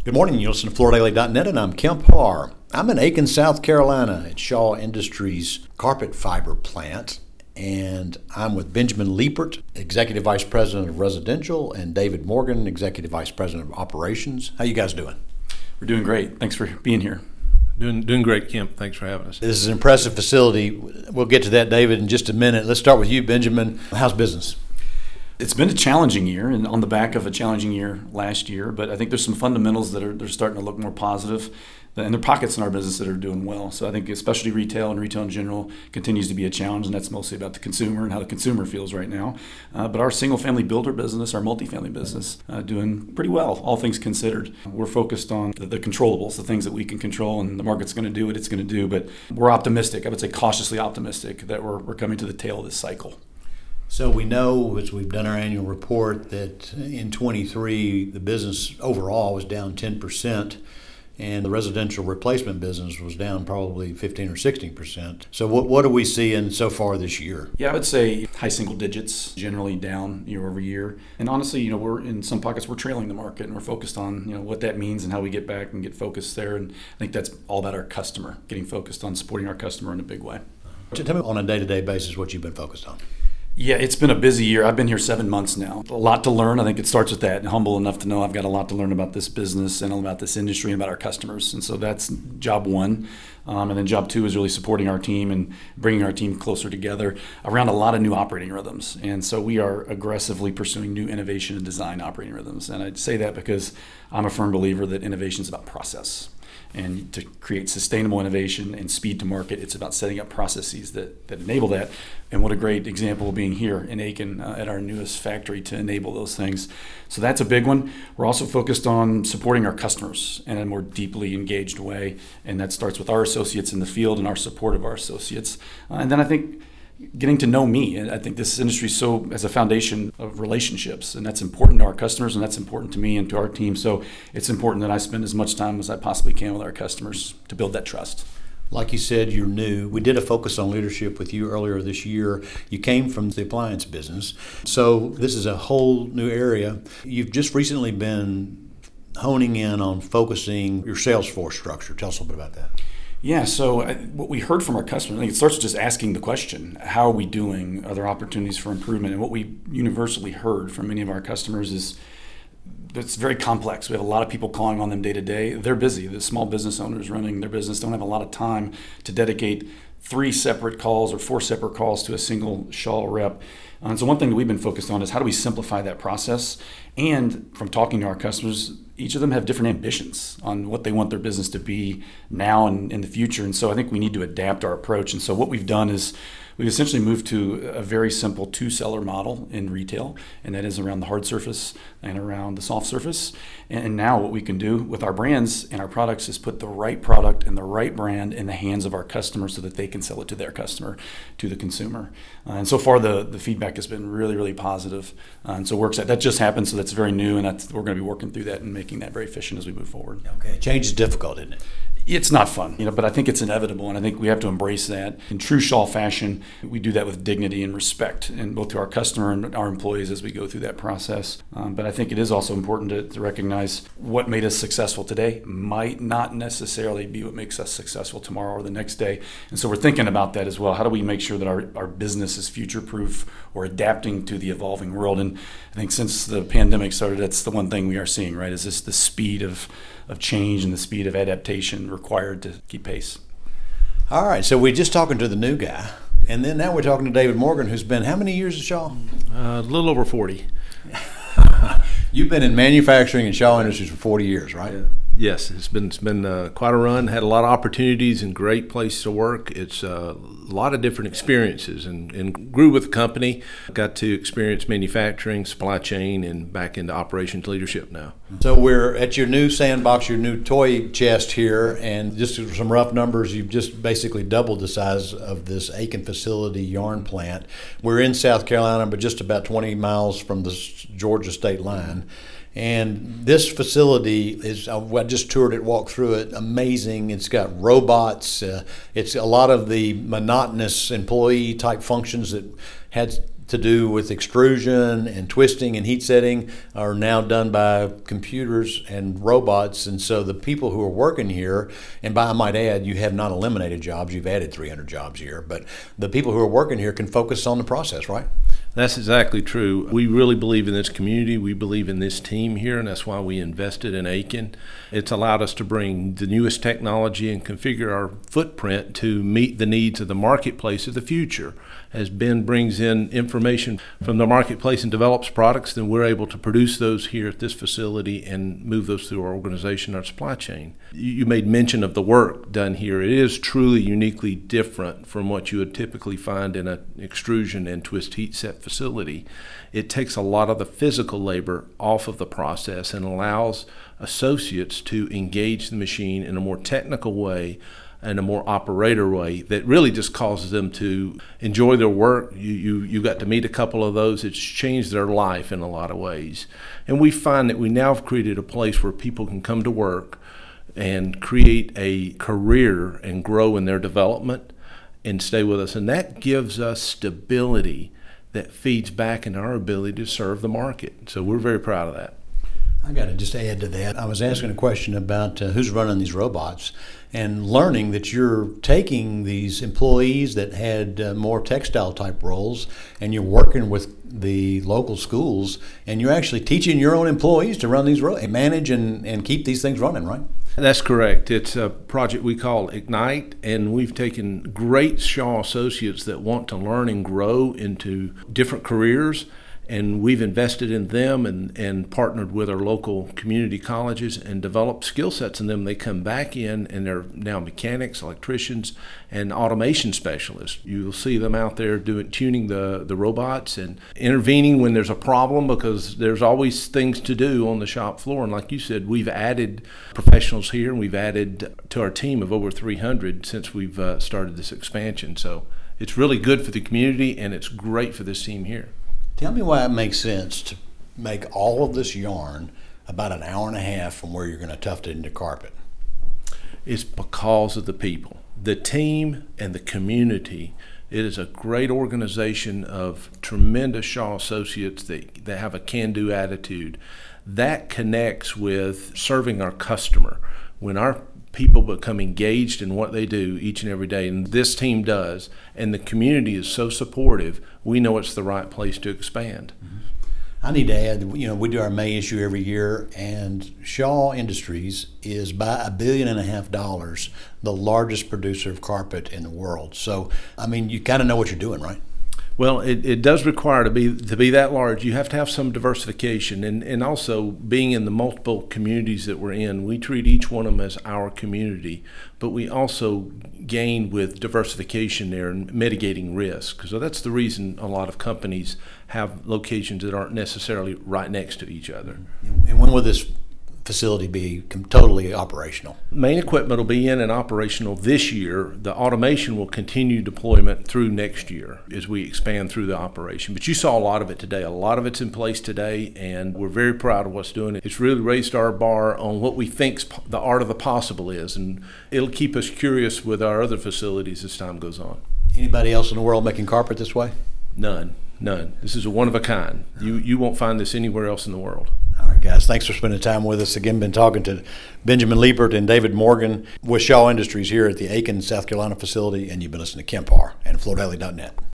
Good morning. You listen to FloorDaily.net, and I'm Kemp Harr. I'm in Aiken, South Carolina at Shaw Industries carpet fiber plant, and I'm with Benjamin Liepert, Executive Vice President of Residential, and David Morgan, Executive Vice President of Operations. How you guys doing? We're doing great. Thanks for being here. Doing great, Kemp. Thanks for having us. This is an impressive facility. We'll get to that, David, in just a minute. Let's start with you, Benjamin. How's business? It's been a challenging year, and on the back of a challenging year last year, but I think there's some fundamentals that are starting to look more positive, and there are pockets in our business that are doing well. So I think especially retail and retail in general continues to be a challenge, and that's mostly about the consumer and how the consumer feels right now. But our single-family builder business, our multifamily business, doing pretty well, all things considered. We're focused on the controllables, the things that we can control, and the market's going to do what it's going to do. But we're optimistic, I would say cautiously optimistic, that we're coming to the tail of this cycle. So we know, as we've done our annual report, that in 23 the business overall was down 10%, and the residential replacement business was down probably 15 or 16%. So what are we seeing so far this year? Yeah, I would say high single digits, generally down year over year. And honestly, we're in some pockets, we're trailing the market, and we're focused on what that means and how we get back and get focused there. And I think that's all about our customer, getting focused on supporting our customer in a big way. Tell me on a day-to-day basis what you've been focused on. Yeah, it's been a busy year. I've been here 7 months now. A lot to learn. I think it starts with that. And humble enough to know I've got a lot to learn about this business and about this industry and about our customers. And so that's job one. And then job two is really supporting our team and bringing our team closer together around a lot of new operating rhythms. And so we are aggressively pursuing new innovation and design operating rhythms. And I say that because I'm a firm believer that innovation is about process. And to create sustainable innovation and speed to market, it's about setting up processes that enable that. And what a great example of being here in Aiken at our newest factory to enable those things. So that's a big one. We're also focused on supporting our customers in a more deeply engaged way. And that starts with our associates in the field and our support of our associates. And then I think getting to know me. And I think this industry has a foundation of relationships, and that's important to our customers, and that's important to me and to our team. So it's important that I spend as much time as I possibly can with our customers to build that trust. Like you said, you're new. We did a focus on leadership with you earlier this year. You came from the appliance business, so this is a whole new area. You've just recently been honing in on focusing your sales force structure. Tell us a little bit about that. Yeah, so what we heard from our customers, I think it starts with just asking the question, how are we doing? Are there opportunities for improvement? And what we universally heard from many of our customers is it's very complex. We have a lot of people calling on them day to day. They're busy. The small business owners running their business don't have a lot of time to dedicate 3 separate calls or 4 separate calls to a single Shaw rep. And so one thing that we've been focused on is how do we simplify that process? And from talking to our customers, each of them have different ambitions on what they want their business to be now and in the future. And so I think we need to adapt our approach. And so what we've done is we've essentially moved to a very simple 2-seller model in retail, and that is around the hard surface and around the soft surface. And now what we can do with our brands and our products is put the right product and the right brand in the hands of our customers so that they can sell it to their customer, to the consumer. And so far the feedback has been really, really positive. And so we're excited. That just happened, so that's very new, and we're going to be working through that and making that very efficient as we move forward. Okay, change is difficult, isn't it? It's not fun, but I think it's inevitable, and I think we have to embrace that. In true Shaw fashion, we do that with dignity and respect, and both to our customer and our employees as we go through that process. But I think it is also important to recognize what made us successful today might not necessarily be what makes us successful tomorrow or the next day. And so we're thinking about that as well. How do we make sure that our business is future-proof or adapting to the evolving world? And I think since the pandemic started, that's the one thing we are seeing, right, is this the speed of change and the speed of adaptation required to keep pace. All right, so we're just talking to the new guy, and then now we're talking to David Morgan, who's been how many years at Shaw? A little over 40. You've been in manufacturing and Shaw Industries for 40 years, right? Yeah. Yes, it's been quite a run. Had a lot of opportunities and great place to work. It's a lot of different experiences and grew with the company. Got to experience manufacturing, supply chain, and back into operations leadership now. So we're at your new sandbox, your new toy chest here, and just some rough numbers, you've just basically doubled the size of this Aiken facility yarn plant. We're in South Carolina, but just about 20 miles from the Georgia state line. And this facility is, I just toured it, walked through it, amazing. It's got robots. It's a lot of the monotonous employee type functions that had to do with extrusion and twisting and heat setting are now done by computers and robots. And so the people who are working here, and I might add, you have not eliminated jobs, you've added 300 jobs here, but the people who are working here can focus on the process, right? That's exactly true. We really believe in this community. We believe in this team here, and that's why we invested in Aiken. It's allowed us to bring the newest technology and configure our footprint to meet the needs of the marketplace of the future. As Ben brings in information from the marketplace and develops products, then we're able to produce those here at this facility and move those through our organization, our supply chain. You made mention of the work done here. It is truly uniquely different from what you would typically find in an extrusion and twist heat set facility. It takes a lot of the physical labor off of the process and allows associates to engage the machine in a more technical way and a more operator way that really just causes them to enjoy their work. You got to meet a couple of those. It's changed their life in a lot of ways. And we find that we now have created a place where people can come to work and create a career and grow in their development and stay with us. And that gives us stability that feeds back into our ability to serve the market. So we're very proud of that. I got to just add to that. I was asking a question about who's running these robots and learning that you're taking these employees that had more textile type roles and you're working with the local schools and you're actually teaching your own employees to run these roles and manage and keep these things running, right? That's correct. It's a project we call Ignite, and we've taken great Shaw associates that want to learn and grow into different careers, and we've invested in them and partnered with our local community colleges and developed skill sets in them. They come back in and they're now mechanics, electricians, and automation specialists. You'll see them out there tuning the robots and intervening when there's a problem, because there's always things to do on the shop floor. And like you said, we've added professionals here, and we've added to our team of over 300 since we've started this expansion. So it's really good for the community, and it's great for this team here. Tell me why it makes sense to make all of this yarn about an hour and a half from where you're going to tuft it into carpet. It's because of the people, the team, and the community. It is a great organization of tremendous Shaw associates that have a can-do attitude. That connects with serving our customer. When our people become engaged in what they do each and every day, and this team does, and the community is so supportive, we know it's the right place to expand. Mm-hmm. I need to add, we do our May issue every year, and Shaw Industries is by $1.5 billion the largest producer of carpet in the world. So, you kind of know what you're doing, right? Well, it does require to be that large. You have to have some diversification, and also being in the multiple communities that we're in, we treat each one of them as our community, but we also gain with diversification there and mitigating risk. So that's the reason a lot of companies have locations that aren't necessarily right next to each other. And when will this facility be totally operational? Main equipment will be in and operational this year. The automation will continue deployment through next year as we expand through the operation. But you saw a lot of it today. A lot of it's in place today, and we're very proud of what's doing. It's really raised our bar on what we think the art of the possible is, and it'll keep us curious with our other facilities as time goes on. Anybody else in the world making carpet this way? None. This is a one of a kind. You won't find this anywhere else in the world. All right, guys, thanks for spending time with us. Again, been talking to Benjamin Liebert and David Morgan with Shaw Industries here at the Aiken, South Carolina facility, and you've been listening to Kemp Harr and FloorDaily.net.